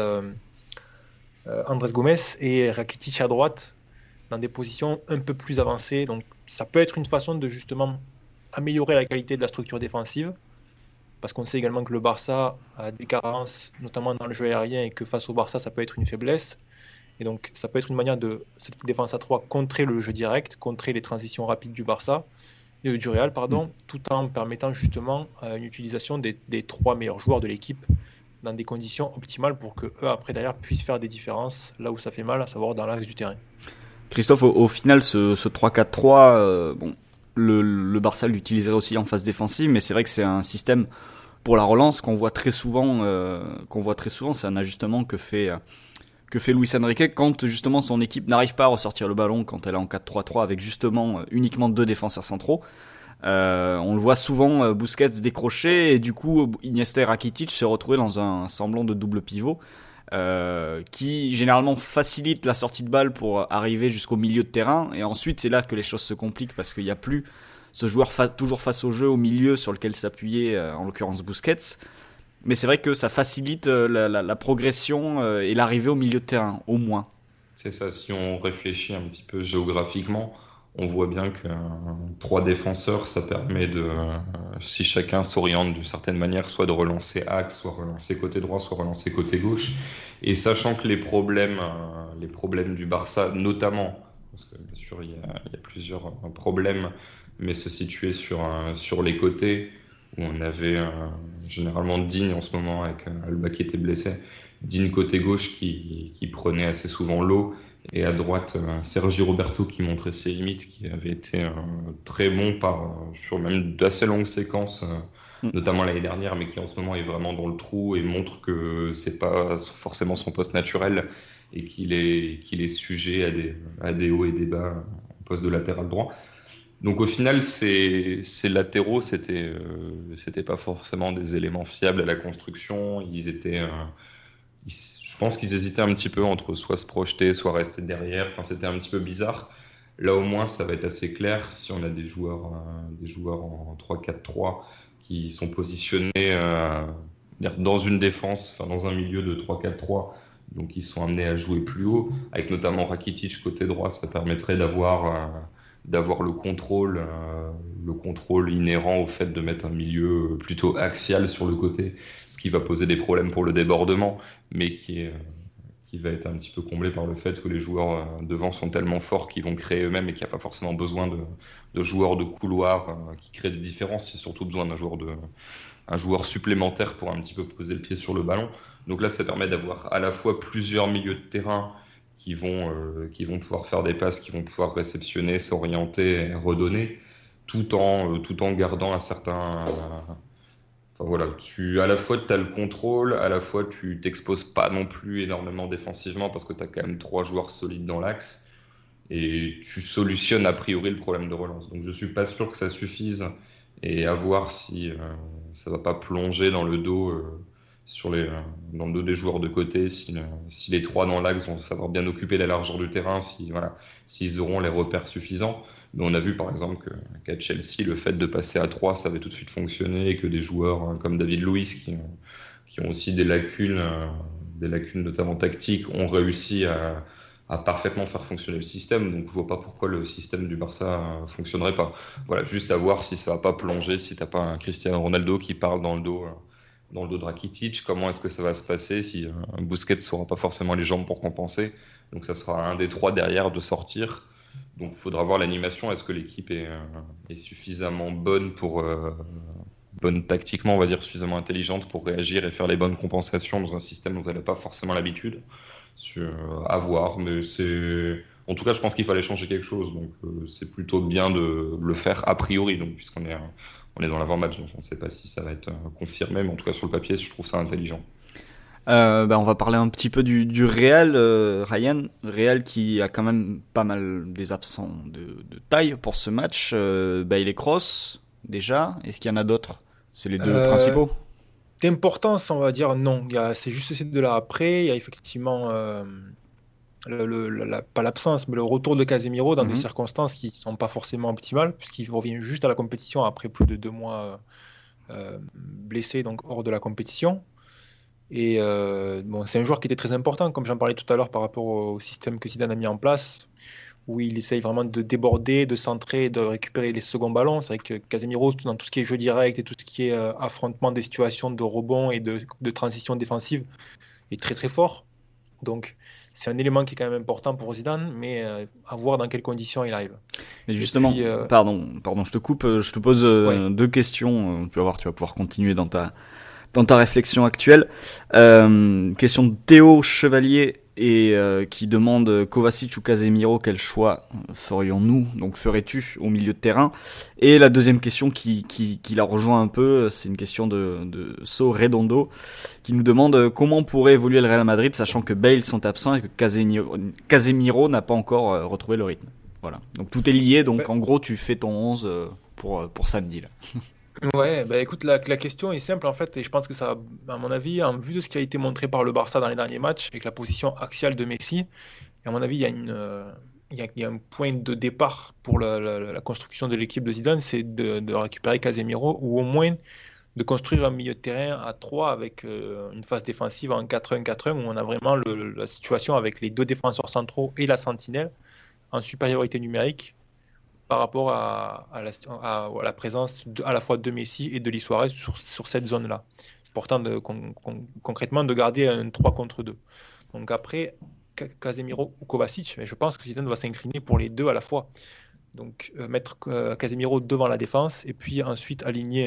Andrés Gómez et Rakitic à droite, dans des positions un peu plus avancées. Donc ça peut être une façon de justement améliorer la qualité de la structure défensive, parce qu'on sait également que le Barça a des carences, notamment dans le jeu aérien, et que face au Barça, ça peut être une faiblesse. Et donc ça peut être une manière de cette défense à 3 contrer le jeu direct, contrer les transitions rapides du Barça, du Real, tout en permettant justement une utilisation des 3 meilleurs joueurs de l'équipe dans des conditions optimales pour que eux après derrière puissent faire des différences là où ça fait mal, à savoir dans l'axe du terrain. Christophe, au final, ce 3-4-3, le Barça l'utiliserait aussi en phase défensive, mais c'est vrai que c'est un système pour la relance qu'on voit très souvent. C'est un ajustement que fait Luis Enrique quand justement son équipe n'arrive pas à ressortir le ballon quand elle est en 4-3-3 avec justement uniquement 2 défenseurs centraux. On le voit souvent, Busquets décrocher, et du coup Iniesta et Rakitic se retrouver dans un semblant de double pivot qui généralement facilite la sortie de balle pour arriver jusqu'au milieu de terrain, et ensuite c'est là que les choses se compliquent parce qu'il n'y a plus ce joueur toujours face au jeu au milieu sur lequel s'appuyer, en l'occurrence Busquets. Mais c'est vrai que ça facilite la progression et l'arrivée au milieu de terrain, au moins. C'est ça, si on réfléchit un petit peu géographiquement, on voit bien que 3 défenseurs, ça permet de, si chacun s'oriente d'une certaine manière, soit de relancer axe, soit relancer côté droit, soit relancer côté gauche. Et sachant que les problèmes du Barça, notamment, parce que bien sûr il y a plusieurs problèmes, mais se situaient sur les côtés, où on avait généralement Digne en ce moment avec Alba qui était blessé, Digne côté gauche qui prenait assez souvent l'eau, et à droite Sergi Roberto qui montrait ses limites, qui avait été très bon sur même d'assez longues séquences, notamment l'année dernière, mais qui en ce moment est vraiment dans le trou et montre que c'est pas forcément son poste naturel et qu'il est sujet à des hauts et des bas au poste de latéral droit. Donc au final, ces latéraux, c'était pas forcément des éléments fiables à la construction. Je pense qu'ils hésitaient un petit peu entre soit se projeter, soit rester derrière. Enfin, c'était un petit peu bizarre. Là, au moins, ça va être assez clair si on a des joueurs en 3-4-3 qui sont positionnés dans une défense, enfin dans un milieu de 3-4-3. Donc, ils sont amenés à jouer plus haut. Avec notamment Rakitic côté droit, ça permettrait d'avoir le contrôle inhérent au fait de mettre un milieu plutôt axial sur le côté, ce qui va poser des problèmes pour le débordement, mais qui va être un petit peu comblé par le fait que les joueurs devant sont tellement forts qu'ils vont créer eux-mêmes et qu'il n'y a pas forcément besoin de joueurs de couloir qui créent des différences. Il y a surtout besoin d'un joueur supplémentaire pour un petit peu poser le pied sur le ballon. Donc là, ça permet d'avoir à la fois plusieurs milieux de terrain qui vont pouvoir faire des passes, qui vont pouvoir réceptionner, s'orienter et redonner, tout en gardant un certain... Enfin voilà, à la fois tu as le contrôle, à la fois tu t'exposes pas non plus énormément défensivement parce que tu as quand même 3 joueurs solides dans l'axe, et tu solutionnes a priori le problème de relance. Donc je suis pas sûr que ça suffise, et à voir si ça va pas plonger dans le dos... dans le dos des joueurs de côté, si les 3 dans l'axe vont savoir bien occuper la largeur du terrain, s'ils auront les repères suffisants. Mais on a vu par exemple qu'à Chelsea, le fait de passer à 3, ça avait tout de suite fonctionné, et que des joueurs comme David Luiz, qui ont aussi des lacunes notamment tactiques, ont réussi à parfaitement faire fonctionner le système. Donc je vois pas pourquoi le système du Barça fonctionnerait pas. Voilà, juste à voir si ça va pas plonger, si t'as pas un Cristiano Ronaldo qui parle dans le dos dans le dos de Rakitic. Comment est-ce que ça va se passer si Busquets n'aura pas forcément les jambes pour compenser? Donc ça sera un des 3 derrière de sortir. Donc il faudra voir l'animation. Est-ce que l'équipe est suffisamment bonne bonne tactiquement, on va dire, suffisamment intelligente pour réagir et faire les bonnes compensations dans un système dont elle n'a pas forcément l'habitude? À voir, mais en tout cas, je pense qu'il fallait changer quelque chose. Donc c'est plutôt bien de le faire a priori, donc, puisqu'on est dans l'avant-match, donc on ne sait pas si ça va être confirmé, mais en tout cas sur le papier, je trouve ça intelligent. On va parler un petit peu du Real, Ryan. Real qui a quand même pas mal des absents de taille pour ce match. Bailey Cross, déjà. Est-ce qu'il y en a d'autres? C'est les deux principaux. D'importance, on va dire non. C'est juste ces deux-là. Après, il y a effectivement pas l'absence, mais le retour de Casemiro dans des circonstances qui ne sont pas forcément optimales, puisqu'il revient juste à la compétition après plus de 2 mois blessé, donc hors de la compétition. Et c'est un joueur qui était très important, comme j'en parlais tout à l'heure, par rapport au système que Zidane a mis en place, où il essaye vraiment de déborder, de centrer, de récupérer les seconds ballons. C'est vrai que Casemiro, dans tout ce qui est jeu direct et tout ce qui est affrontement des situations de rebond et de transition défensive, est très très fort. Donc c'est un élément qui est quand même important pour Zidane, mais à voir dans quelles conditions il arrive. Mais justement, puis, pardon, je te coupe, je te pose 2 questions. Tu vas pouvoir continuer dans ta réflexion actuelle. Question de Théo Chevalier qui demande Kovacic ou Casemiro, quel choix ferions-nous, donc ferais-tu au milieu de terrain? Et la deuxième question qui la rejoint un peu, c'est une question de So Redondo qui nous demande comment pourrait évoluer le Real Madrid sachant que Bale sont absents et que Casemiro n'a pas encore retrouvé le rythme. Voilà, donc tout est lié, donc en gros tu fais ton 11 pour samedi là. Ouais, écoute, la question est simple en fait, et je pense que ça, à mon avis, en vue de ce qui a été montré par le Barça dans les derniers matchs, avec la position axiale de Messi, à mon avis, il y a un point de départ pour la construction de l'équipe de Zidane, c'est de récupérer Casemiro, ou au moins de construire un milieu de terrain à 3 avec une phase défensive en 4-1-4-1, où on a vraiment la situation avec les 2 défenseurs centraux et la sentinelle en supériorité numérique, par rapport à la présence à la fois de Messi et de Luis Suarez sur cette zone-là. Important concrètement de garder un 3 contre 2. Donc après, Casemiro ou Kovacic, mais je pense que Zidane va s'incliner pour les deux à la fois. Donc mettre Casemiro devant la défense et puis ensuite aligner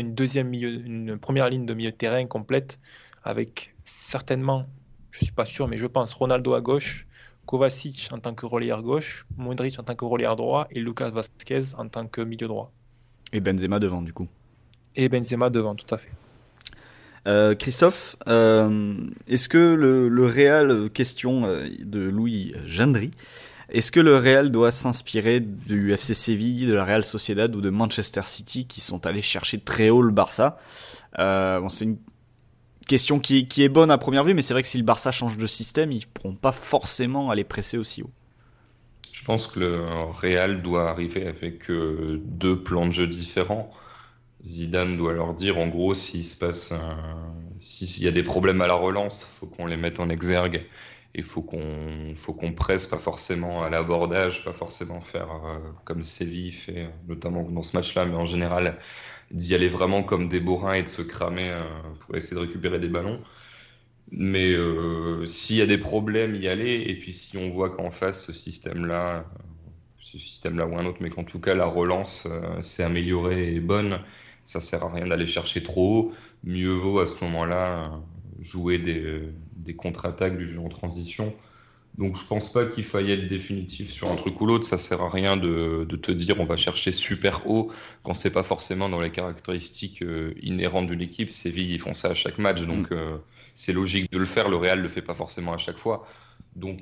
une première ligne de milieu de terrain complète avec certainement, je ne suis pas sûr, mais je pense Ronaldo à gauche, Kovacic en tant que relayeur gauche, Modric en tant que relayeur droit et Lucas Vazquez en tant que milieu droit. Et Benzema devant du coup. Et Benzema devant, tout à fait. Christophe, est-ce que le Real, question de Louis Gendry, est-ce que le Real doit s'inspirer du FC Séville, de la Real Sociedad ou de Manchester City qui sont allés chercher très haut le Barça? C'est une question qui est bonne à première vue, mais c'est vrai que si le Barça change de système, ils ne pourront pas forcément aller presser aussi haut. Je pense que le Real doit arriver avec 2 plans de jeu différents. Zidane doit leur dire, en gros, s'il y a des problèmes à la relance, il faut qu'on les mette en exergue. Il faut qu'on presse, pas forcément à l'abordage, pas forcément faire comme Séville fait, notamment dans ce match-là, mais en général, d'y aller vraiment comme des bourrins et de se cramer pour essayer de récupérer des ballons. Mais s'il y a des problèmes, y aller. Et puis si on voit qu'en face, ce système-là ou un autre, mais qu'en tout cas la relance s'est améliorée et est bonne, ça sert à rien d'aller chercher trop haut. Mieux vaut à ce moment-là jouer des contre-attaques du jeu en transition. Donc je pense pas qu'il faille être définitif sur un truc ou l'autre. Ça sert à rien de te dire on va chercher super haut quand c'est pas forcément dans les caractéristiques inhérentes d'une équipe. Séville, ils font ça à chaque match, donc c'est logique de le faire. Le Real le fait pas forcément à chaque fois. Donc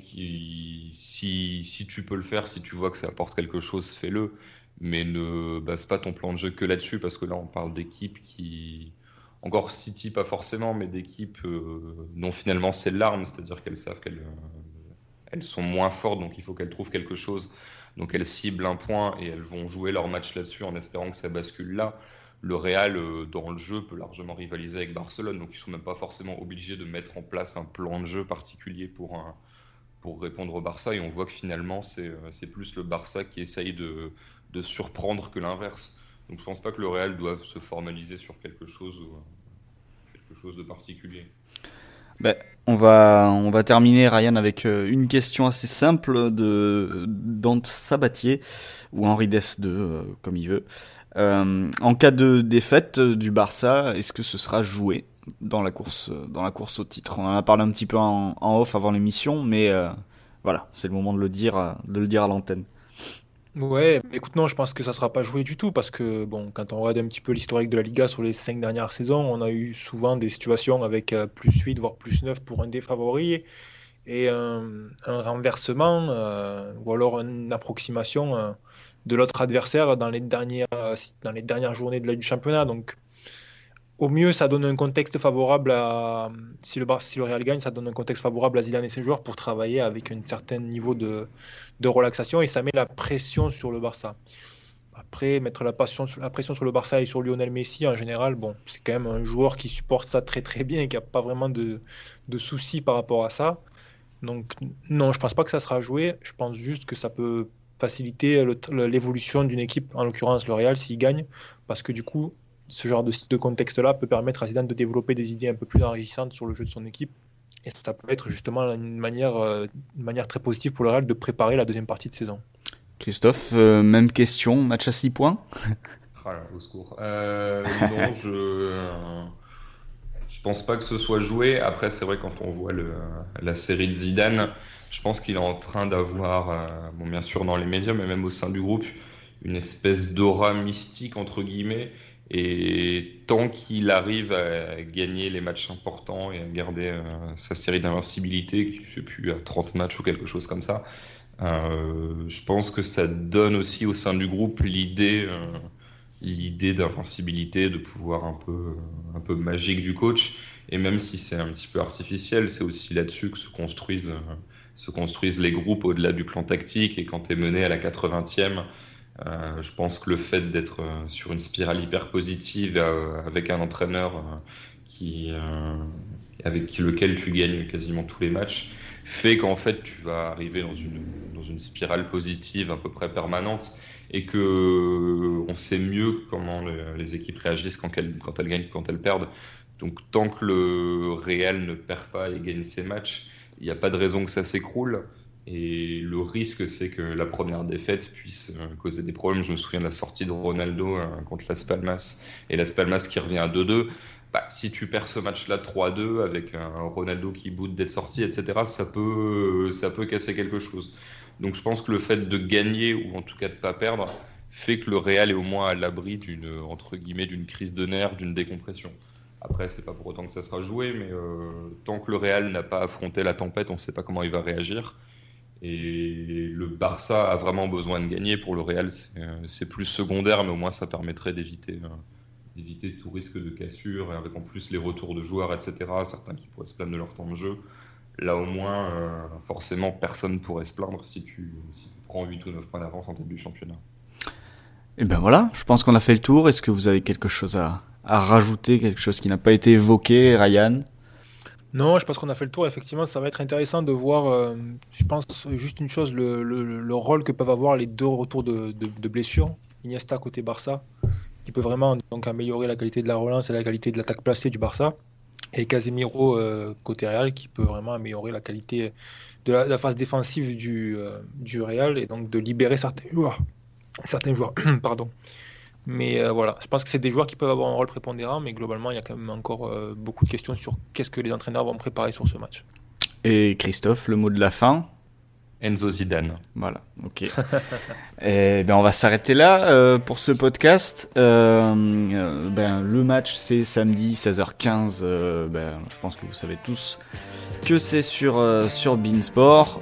si tu peux le faire, si tu vois que ça apporte quelque chose, fais-le. Mais ne base pas ton plan de jeu que là-dessus, parce que là on parle d'équipes qui... Encore City, pas forcément, mais d'équipes dont finalement c'est l'arme, c'est-à-dire qu'elles savent qu'elles sont moins fortes, donc il faut qu'elles trouvent quelque chose. Donc elles ciblent un point et elles vont jouer leur match là-dessus en espérant que ça bascule là. Le Real, dans le jeu, peut largement rivaliser avec Barcelone, donc ils ne sont même pas forcément obligés de mettre en place un plan de jeu particulier pour répondre au Barça. Et on voit que finalement, c'est plus le Barça qui essaye de surprendre que l'inverse. Donc je pense pas que le Real doive se formaliser sur quelque chose quelque chose de particulier. On va terminer, Ryan, avec une question assez simple de Dante Sabatier, ou Henri Def 2, comme il veut. En cas de défaite du Barça, est-ce que ce sera joué dans la course au titre? On en a parlé un petit peu en off avant l'émission, mais voilà, c'est le moment de le dire à l'antenne. Ouais, mais écoute, non, je pense que ça sera pas joué du tout parce que, bon, quand on regarde un petit peu l'historique de la Liga sur les 5 dernières saisons, on a eu souvent des situations avec +8, voire +9 pour un des favoris et un renversement ou alors une approximation de l'autre adversaire dans les dernières journées du championnat. Donc, au mieux, ça donne un contexte favorable si le Real gagne, ça donne un contexte favorable à Zidane et ses joueurs pour travailler avec un certain niveau de relaxation et ça met la pression sur le Barça. Après, mettre la pression sur le Barça et sur Lionel Messi, en général, bon, c'est quand même un joueur qui supporte ça très très bien et qui n'a pas vraiment de soucis par rapport à ça. Donc, non, je pense pas que ça sera joué. Je pense juste que ça peut faciliter l'évolution d'une équipe, en l'occurrence le Real, s'il gagne, parce que du coup, ce genre de contexte-là peut permettre à Zidane de développer des idées un peu plus enrichissantes sur le jeu de son équipe. Et ça peut être justement une manière très positive pour le Real de préparer la deuxième partie de saison. Christophe, même question, match à 6 points. Au secours. Non, je pense pas que ce soit joué. Après, c'est vrai, quand on voit la série de Zidane, je pense qu'il est en train d'avoir, bien sûr dans les médias, mais même au sein du groupe, une espèce d'aura mystique, entre guillemets. Et tant qu'il arrive à gagner les matchs importants et à garder sa série d'invincibilité, qui ne sais plus, à 30 matchs ou quelque chose comme ça, je pense que ça donne aussi au sein du groupe l'idée d'invincibilité, de pouvoir un peu magique du coach. Et même si c'est un petit peu artificiel, c'est aussi là-dessus que se construisent les groupes au-delà du plan tactique. Et quand tu es mené à la 80e, je pense que le fait d'être sur une spirale hyper positive avec un entraîneur avec lequel tu gagnes quasiment tous les matchs fait qu'en fait tu vas arriver dans une spirale positive à peu près permanente et que on sait mieux comment les équipes réagissent quand elles gagnent, quand elles perdent. Donc tant que le Real ne perd pas et gagne ses matchs, il n'y a pas de raison que ça s'écroule. Et le risque, c'est que la première défaite puisse causer des problèmes. Je me souviens de la sortie de Ronaldo contre Las Palmas, et Las Palmas qui revient à 2-2. Si tu perds ce match-là 3-2 avec un Ronaldo qui boude d'être sorti, etc., ça peut casser quelque chose. Donc je pense que le fait de gagner, ou en tout cas de ne pas perdre, fait que le Real est au moins à l'abri d'une crise de nerfs, d'une décompression. Après, c'est pas pour autant que ça sera joué, mais tant que le Real n'a pas affronté la tempête, on ne sait pas comment il va réagir. Et le Barça a vraiment besoin de gagner. Pour le Real, c'est plus secondaire, mais au moins ça permettrait d'éviter tout risque de cassure, et avec en plus les retours de joueurs, etc., certains qui pourraient se plaindre de leur temps de jeu. Là, au moins, forcément, personne ne pourrait se plaindre si tu prends 8 ou 9 points d'avance en tête du championnat. Et ben voilà, je pense qu'on a fait le tour. Est-ce que vous avez quelque chose à rajouter, quelque chose qui n'a pas été évoqué, Ryan ? Non, je pense qu'on a fait le tour. Effectivement, ça va être intéressant de voir, je pense juste une chose, le rôle que peuvent avoir les deux retours de blessures. Iniesta côté Barça, qui peut vraiment donc améliorer la qualité de la relance et la qualité de l'attaque placée du Barça. Et Casemiro côté Real, qui peut vraiment améliorer la qualité de la phase défensive du Real et donc de libérer certains joueurs. Pardon. Mais voilà, je pense que c'est des joueurs qui peuvent avoir un rôle prépondérant, mais globalement, il y a quand même encore beaucoup de questions sur qu'est-ce que les entraîneurs vont préparer sur ce match. Et Christophe, le mot de la fin ? Enzo Zidane. Voilà, ok. Et on va s'arrêter là pour ce podcast. Le match, c'est samedi 16h15. Je pense que vous savez tous que c'est sur Beansport.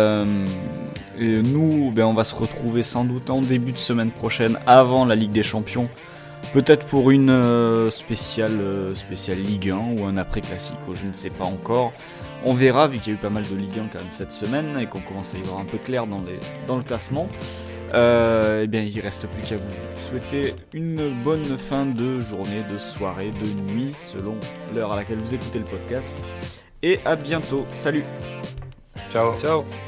Et nous, on va se retrouver sans doute en début de semaine prochaine, avant la Ligue des Champions. Peut-être pour une spéciale Ligue 1 ou un après-classico, je ne sais pas encore. On verra, vu qu'il y a eu pas mal de Ligue 1 quand même cette semaine et qu'on commence à y voir un peu clair dans le classement. Il reste plus qu'à vous souhaiter une bonne fin de journée, de soirée, de nuit, selon l'heure à laquelle vous écoutez le podcast. Et à bientôt. Salut. Ciao. Ciao.